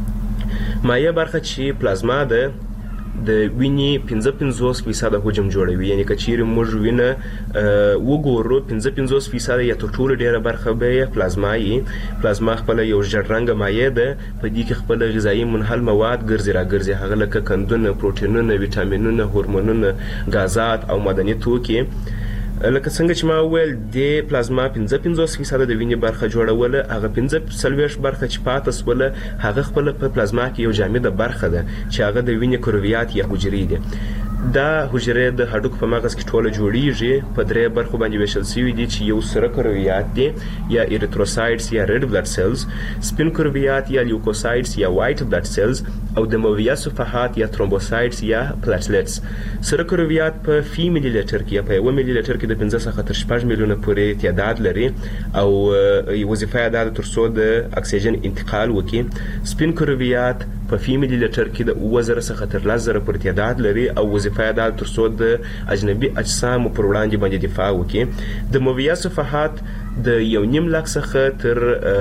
ده. مایع برخه چې پلازما ده د وینې پنځه پنځوس فیصده حجم جوړوي. یعنې که چیرې موږ وینه وګورو، پنځه پنځوس فیصده یا تر ټولو ډېره برخه به یې پلازما وي. پلازما خپله یو ژیړ رنګه مایع ده، په دې کې خپله غذایي منحل مواد ګرځي راګرځي، هغه لکه قندونه، پروټینونه، ویټامینونه، هورمونونه، غازات او معدني توکي. لکه څنګه چې ما وویل د پلازما پنځه پنځوس فیصده د وینې برخه جوړوله، هغه پنځه څلوېښت برخه چې پاته سوله هغه خپله په پلازما کې یو جامده برخه ده چې هغه د وینې کرویات یا حجرې دي. دا حجرې د هډوکو په مغز کې ټوله جوړیږي په درې برخو باندې ویشل شوي دي چې یو سره کرویات دي یا ایریتروسایډز یا ریډ بلډ سیلز، سپین کرویات یا لیوکوسایډز یا وایټ بلډ سیلز او دمویه صفحات یا ترومبوسایډز یا پلاټلیټس. سره کرویات په فی ملي لیټر کې یا په یو ملي لیټر کې د پنځه څخه تر شپږ میلیونه پورې تعداد لري او وظیفه یې دا ده تر څو د اکسیجن انتقال وکړي. سپین کرویات په فی ملي لیټر کې د اووه زره څخه تر لس زره پورې تعداد لري او وظیفه یې دا تر څو د اجنبي اجسامو پر وړاندې باندې دفاع وکړي. دمویه صفحات د یو نیم لک څخه تر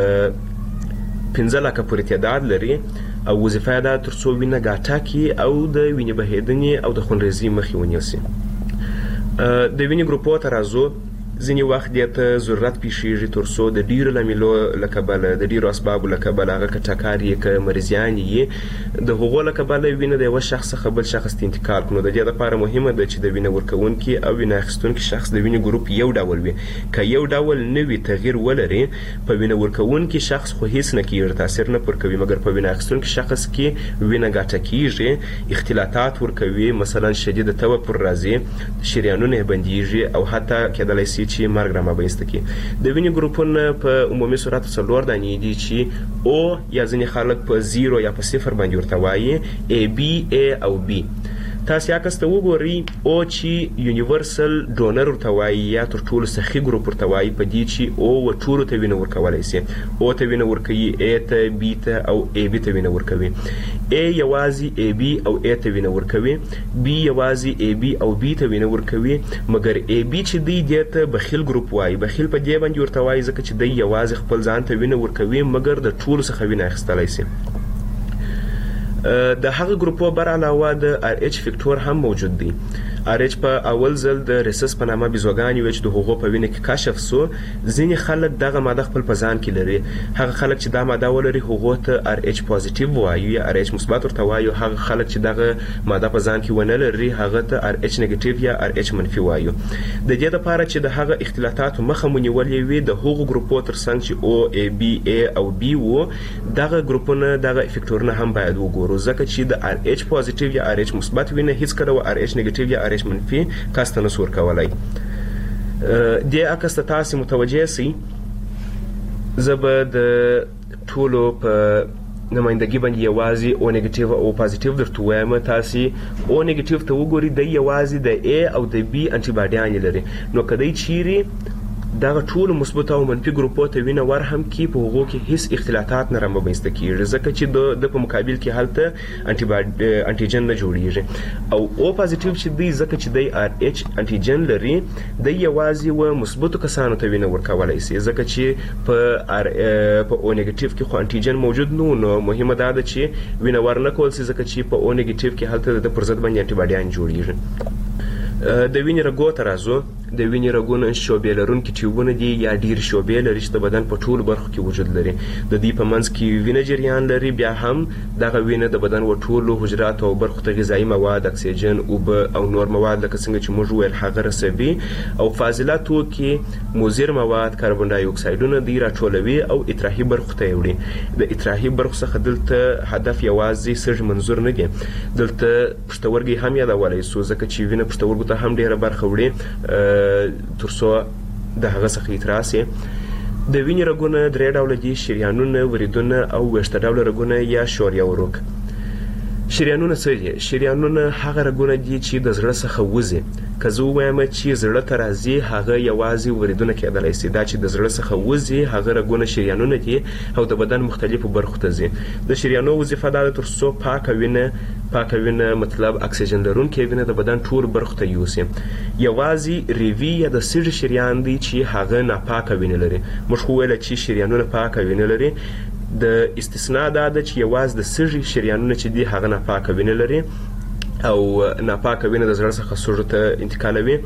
پنځه لکه پورې تعداد لري او وظیفه یې دا تر څو وینه ګاټه کړي او د وینې بهېدنې او د خونریزۍ مخې ونیسي. د وینې ګروپو ته راځو. ځینې وخت دې ته ضرورت پیښیږي تر څو د ډیرو لاملو له کبله د ډیرو اسبابو له کبله هغه که ټکر یې که مریضیان یې د هغو له کبله وینه د یوه شخص څخه بل شخص ته انتقال کړو. د دې دپاره مهمه ده چې د وینه ورکوونکي او وینه اخیستونکي شخص د وینې ګروپ یو ډول وي. که یو ډول نه وي تغییر ولري په وینه ورکوونکي شخص خو هیڅ نه کیږي، تاثیر نه پر کوي، مګر په وینه اخیستونکي شخص کې وینه ګاټه کیږي، اختلاطات ورکوي، مثلا شدید توپر راځي، شریانونه یې بندیږي او حتی کیدلی سي چې مرګ را مابینسته کړي. د وینې ګروپونه په عمومي صورت څلور دانې دي چې او یا ځینې خلک په زیرو یا په صفر باندې ورته وایي، ای بي ای او بي. تاسو عکس ته وګورئ او چې یونیورسل ډونر ورته وایي یا تر ټولو سخي ګروپ ورته وایي په دې چې او و ټولو ته وینه ورکولی سي. او ته وینه ورکوي، ای ته، بي ته او ای بي ته وینه ورکوي. ای یوازې ای بي او ای ته وینه ورکوي، بي یوازې ای بي او بي ته وینه ورکوي، مګر ای بي چې دی دې ته بخیل ګروپ وایي. بخیل په دې باندې ورته وایي ځکه چې دی یوازې خپل ځان ته وینه ورکوي مګر د ټولو څخه وینه اخیستلی سي. د هغه ګروپو بر علاوه د آر ایچ فیکټور هم موجود دی. آر ایچ په اول ځل د ریسس په نامه بیزوګانې وې چې د هغو په وینه کې کشف سو. ځینې خلک دغه ماده خپل په ځان کې لري. هغه خلک چې دا ماده ولري هغو ته آر ایچ پازیټیو وایو یا آر ایچ مثبت ورته وایو. هغه خلک چې دغه ماده په ځان کې ونه لري هغه ته آر ایچ نیګیټیو یا آر ایچ منفي وایو. د دې لپاره چې د هغه اختلاطاتو مخه مو نیولې وي د هغو ګروپو ترڅنګ چې او ای بي ای او بي وو دغه ګروپونه دغه افیکټورونه هم باید وګورو ځکه چې د آر ایچ پازیټیو یا آر ایچ مثبت وینه هیڅ کله آر ایچ نیګیټیو یا آر ایچ منفي کس ته نسو ورکولی. دې عکس ته تاسې متوجه سئ. زه به د ټولو په نمایندګي باندې یوازې او نیګیټیو او پازیټیو درته وایم. تاسې او نیګیټیو ته وګورئ دی یوازې د ای او د بي انټي باډیانې لري. نو که دی چیرې دغه ټولو مثبت او منفي ګروپو ته وینه ور هم کړي په هغو کې هیڅ اختلاطات نه رامنځته کېږي ځکه چې د په مقابل کې هلته انټیجن نه جوړیږي. او او پازیټیو چې دی ځکه چې دی آر ایچ انټیجن لري دی یوازې و مثبتو کسانو ته وینه ورکولی سي ځکه چې په آر په او نیګیټیو کې خو انټیجن موجود نه و. نو مهمه دا ده چې وینه ور نه کول سي ځکه چې په او نیګیټیو کې هلته د پر ضد باندې انټي باډیان جوړیږي. د وینې رګو ته راځو. د وینې رګونه شعبې لرونکي ټیوبونه دي یا ډیر شعبې لري چې د بدن په ټولو برخو کې وجود لري. د دوی په منځ کې وینه جریان لري. بیا هم دغه وینه د بدن و ټولو حجراتو او برخو ته غذایي مواد، اکسیجن، اوبه او نور مواد لکه څنګه چې موږ وویل هغه رسوي او فاضله توکي، مضر مواد، کاربن ډای اکسایډونه دوی راټولوي او اطراحي برخو ته یې وړي. د اطراحي برخو څخه دلته هدف یوازې سږ منظور نه دی. دلته پښتورګي هم یادولی سو ځکه چې وینه پښتورګو ته هم ډیره برخه وړي تر څو د هغه څخه اطراح سي. د وینې رګونه درې ډوله دي: شریانونه، وریدونه او ویښته ډوله رګونه یا شوریه وروک. شریانونه څه دي؟ شریانونه هغه رګونه دي چې د زړه څخه وځي. که زه ووایم چې زړه ته راځي هغه یوازې وریدونه کیدلی سي. دا چې د زړه څخه وځي هغه رګونه شریانونه دي او د بدن مختلفو برخو ته ځي. د شریانو وظیفه دا ده تر څو پاکه وینه پاکه وینه مطلب اکسیجن لرونکې وینه د بدن ټول برخو ته یوسي. یوازې ریوي یا د سږي شریان دی چې هغه ناپاکه وینه لري. موږ خو ویله چې شریانونه پاکه وینه لري. د استثناء دا ده چې یوازې د سږي شریانونه چې دي هغه ناپاکه وینه لري او ناپاکه وینه د زړه څخه سږو ته انتقالوي.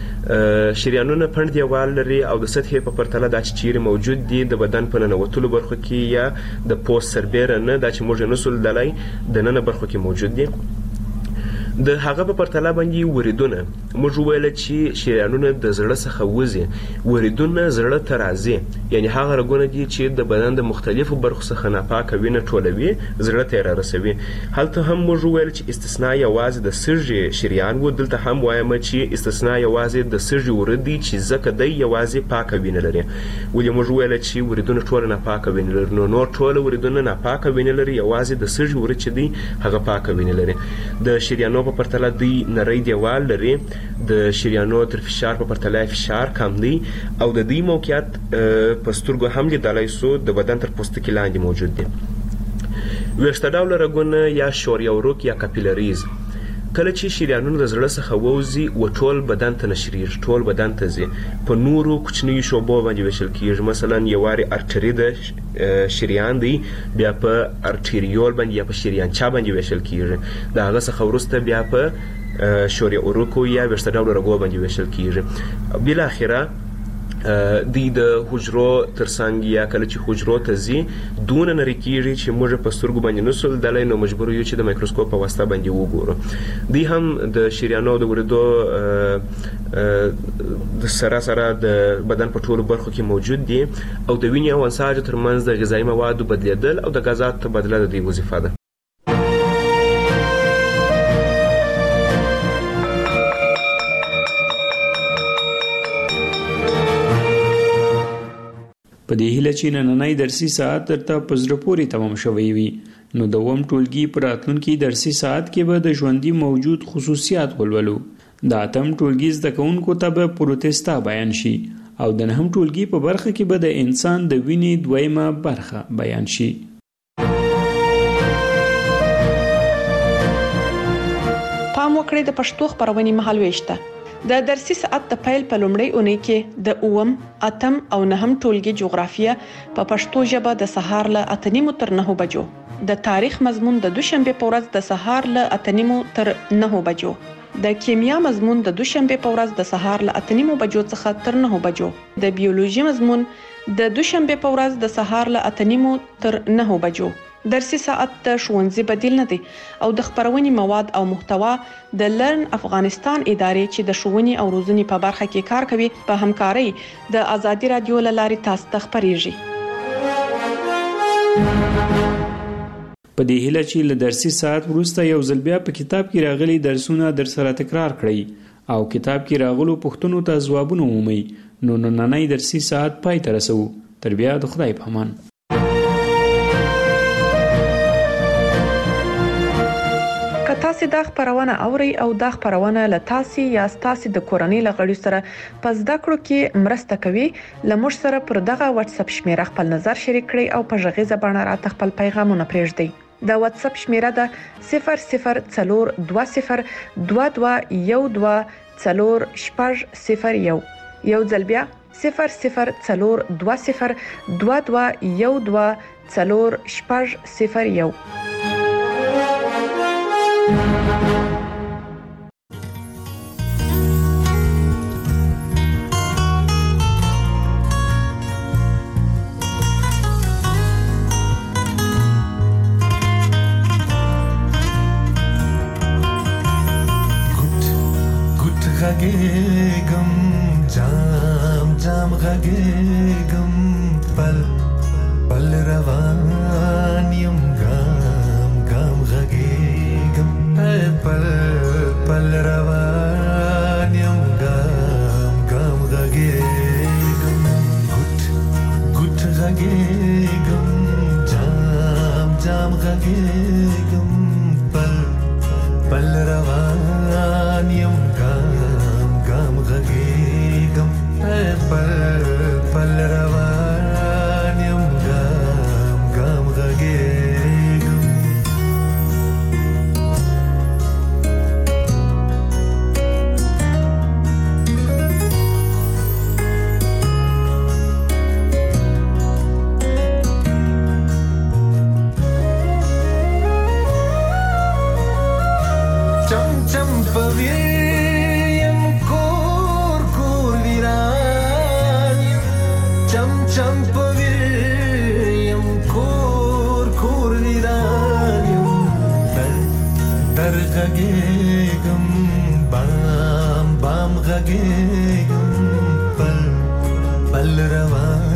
شریانونه پنډ دیوال لري او د سطحې په پرتله دا چې چیرې موجود دي د بدن په ننوتلو برخو کې یا د پوست سربیره نه، دا چې موږ یې نسو لیدلی د ننه برخو کې موجود دي. د هغه په پرتله باندې وریدونه موږ ویل چې شریانونه د زړه څخه وځي، وریدونه زړه ته راځي، یعنی هغه رګونه دي چې د بدن د مختلفو برخو څخه ناپاکه وینه ټولوي زړه ته را رسوي. هلته هم موږ ویل چې استثناء یوازې د سږي شریان و، دلته هم وایم چې استثناء یوازې د سږي ورید دي چې ځکه دی یوازې پاکه وینه لري. ولې موږ ویل چې وریدونه ټول ناپاکه وینه لري، نو نور ټول وریدونه ناپاکه وینه لري، یوازې د سږي ورید چې دی هغه پاکه وینه لري. د شریانو په پرتله دوی نری دیوال لري، د شریانو تر فشار په پرتله فشار کم دی او د دې موقعیت په سترګو هم لیدلای سو د بدن تر پوستکي لاندې موجود دی. ویښته ډوله رګونه یا شوریه وروک یا کاپیلریز کله چې شریانونه د زړه څخه ووځي و ټول بدن ته نشریږي، ټول بدن ته ځي، په نورو کوچنیو شعبو باندې ویشل کیږي. مثلا یواري ارټري د شریان دی، بیا په ارټریول باندې یا په شریانچا باندې ویشل کیږي، د هغه څخه وروسته بیا په شوریه وروکو یا ویښته ډوله رګو باندې ویشل کیږي. بل اخره دی د حجرو ترڅنګ یا کله چې حجرو ته ځي دونه نری کیږي چې موږ په سترګو باندې نسو لیدلی، نو مجبور یو چې د مایکروسکوپ په واسطه باندې وګورو. دی هم د شریانو د وریدو د سره سره د بدن په ټولو برخو کې موجود دي او د وینې او انساجو ترمنځ د غذایي موادو بدلیدل او د غازاتو تبادله د دوی وظیفه ده. په دې هیله چې نننۍ درسي ساعت درته په زړه پورې تمام شوی وي، نو د اووم ټولګي په راتلونکي درسي ساعت کې به د ژوندي موجود خصوصیات ولولو. د اتم ټولګي زده کوونکو ته به پروتستا بیان شي او د نهم ټولګي په برخه کې به د انسان د وینې دویمه برخه بیان شي. پام وکړئ د پښتو خبرونې مهالويشته د درسي ساعت د پیل په لومړۍ اونۍ کې د اووم، اتم او نهم ټولګي جغرافیه په پښتو ژبه د سهار له اته نیمو تر نهو بجو، د تاریخ مضمون د دوشنبه په ورځ د سهار له اته نیمو تر نهو بجو، د کیمیا مضمون د دوشنبه په ورځ د سهار له اته نیمو بجو څخه تر نهو بجو، د بیولوژي مضمون د دوشنبه په ورځ د سهار له اته نیمو تر نهو بجو. درسي ساعت د ښوونځي بدیل نه دی او د خبرونې مواد او محتوا د لرن افغانستان ادارې چې د ښوونې او روزنې په برخه کې کار کوي په همکارۍ د آزادي رادیو له لارې تاسو ته خبرېږي. په دې هیله چې له درسي ساعت وروسته یو ځل بیا په کتاب کې راغلي درسونه در سره تکرار کړئ او کتاب کې راغلو پوښتنو ته ځوابونه ومومئ، نو نننۍ درسي ساعت پای ته رسوو. تر بیا د خدای په امان. که تاسو دا خبرونه اورئ او دا خبرونه له تاسو یا تاسو د کورنۍ لغړي سره په زده کړو کې مرسته کوي، لمر سره پر دغه واتس اپ شمیره خپل نظر شریک کړئ او په ژغیزه باندې راته خپل پیغامونه پرېږدئ. د واتس اپ شمیره ده صفر صفر څلور دوه صفر دوه دوه یو دوه څلور شپږ صفر یو. یو ځل بیا صفر صفر څلور دوه صفر دوه دوه یو دوه څلور شپږ صفر یو. غږېږم جام جام غږېږم پل پل روان یم ګام ګام غږېږم پل پل روان یم ګام ګام غږېږم ګوت ګوت غږېږم جام جام غږېږم پل پل روان یم غږېږم پل پل روان یم ګام ګام غږېږم. پل روان